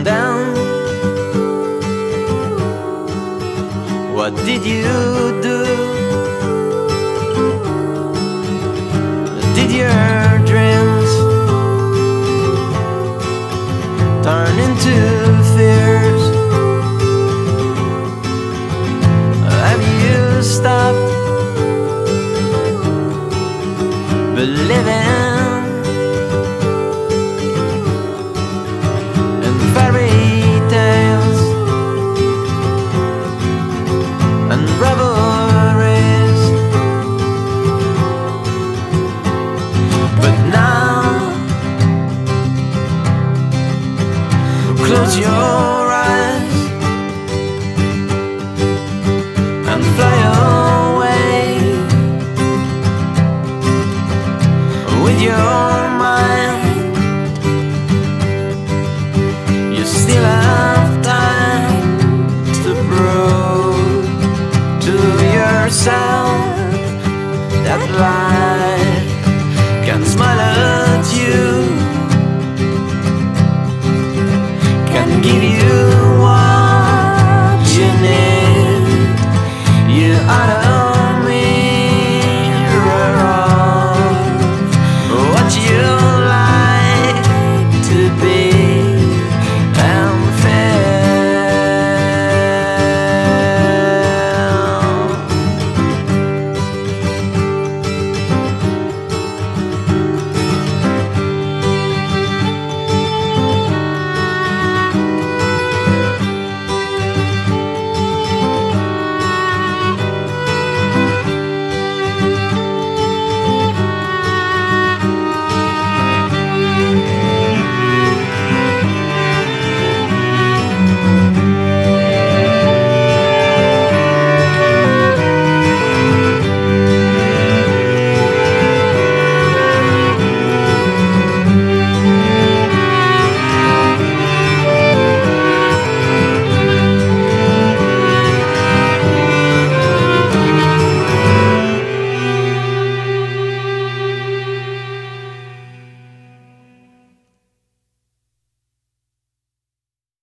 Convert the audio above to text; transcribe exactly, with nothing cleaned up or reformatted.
down. What did you do? Did your dreams turn into fears? Have you stopped believing in fairy tales and revelries? But now, close your eyes and fly away.